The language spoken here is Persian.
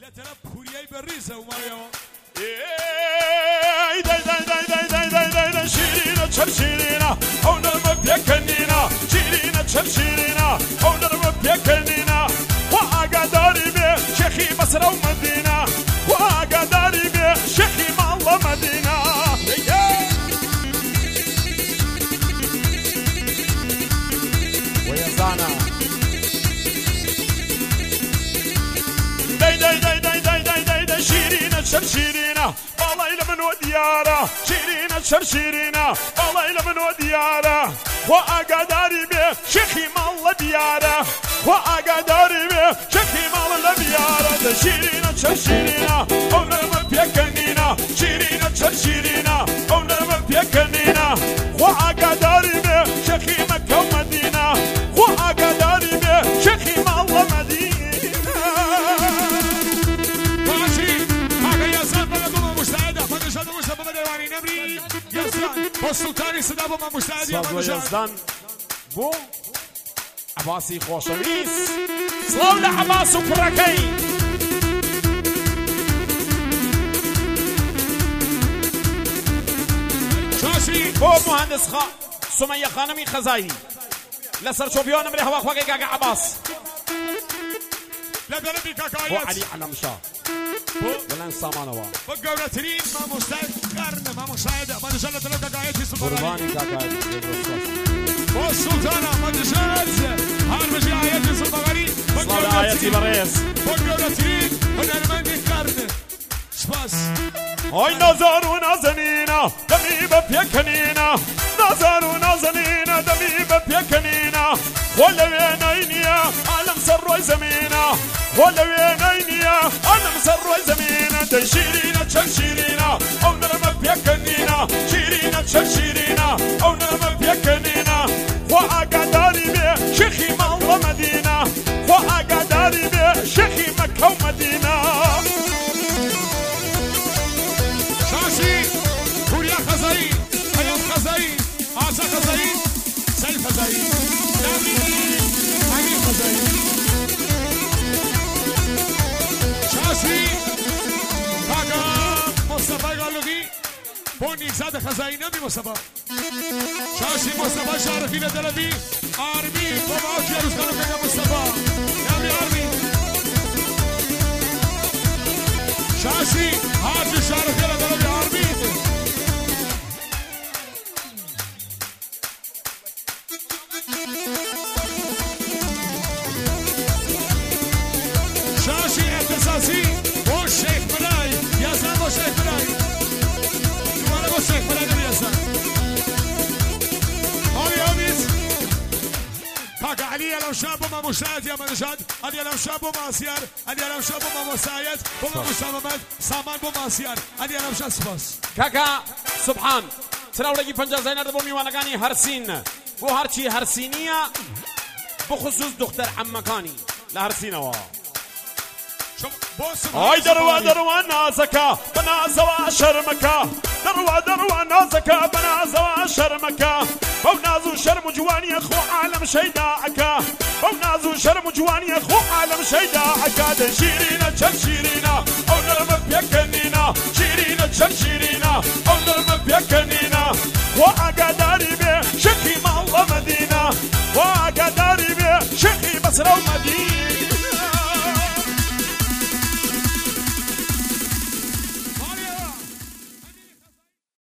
لترى بورياي بالريزة وماريو داي شيرينا شرشيرينا أو نرمب يكنينا شيرينا شرشيرينا أو نرمب يكنينا وأقداري به شيخي مصر ومدينة وأقداري به شيخي الله مدينة ويزانا داي شيرينا شرشيرينا والله لمن وديارة شيرينا شرشيرينا والله لمن وديارة وأقداري به شيخي مال ديارة وأقداري به شيخي مال ديارة شيرينا شرشيرينا أو نرمب يكنينا شيرينا شرشيرينا أو نرمب يكنينا وأقداري به شيخي مكة ومدينة وأقداري به شيخي مال مدينة والسلطاني صدابه ما مستعد يا يزدان بو عباسي خوشويس سلام لعباس وكركي شاشي بو مهندس سمية خانمي خزاي لسر شوبيون مري هوا خواقي كاكا عباس لا دربي بو كاكايات علي علم شاه ولن سامانوا بقولترين ما مستعد قرن ما مساعد ما نزل ثلاث كاكايات يسمى قرباني كاكا والسلطانة ما نزلت هارمجي آيات يسمى غري صلاة آياتي بريس بقولترين هنرمني قرن سباس هاي نظر ونازنينا دمي ببيكنينا نظر ونازنينا دمي ببيكنينا ولا وين عينيا عالم سر زمينا ولا وين عينيا عالم سر زمينا تشيرينا تشيرينا او نرمى بيكنينا شيرينا تشيرينا او نرمى بيكنينا وأقداري به شيخي مال مدينة وأقداري به شيخي مكة ومدينة شاشي كوريا خزاي ايام خزاي عاصا خزاي سيف خزاي امين خزاي شاشي كاكا مصطفى قالوكي بوني زاد خزاي نبي مصطفى شاشي مصطفى شارفين دلبي عربي ومعاك يا رزقنا كاكا مصطفى نبي عربي شاشي هاجي شارفين دلبي عربي شاشي اعتزازي والشيخ بلاي يا زلمه والشيخ بلاي وانا والشيخ بلاي نبي يا زلمه هاي اميز كاكا علي لو شاب وما مشاهد يا منجد علي لو شاب وما سيار علي لو شاب وما مسايد وما مسامد سامان وما سيار علي لو شاب سباس كاكا سبحان تراولگی 50 زینر بو میوانگانی هرسین بو هرچی هرسینیه بخصوص دختر عمکانی لهرسینوا هاي دروا نازكا بنازوا شرمكا دروا نازكا بنازوا شرمكا بونازو شرم جواني اخو عالم شيداعكا بونازو شرم جواني اخو عالم شيداعكا شيرينا شرشيرينا او نرمب يكنينا شيرينا شرشيرينا او نرمب يكنينا وأقداري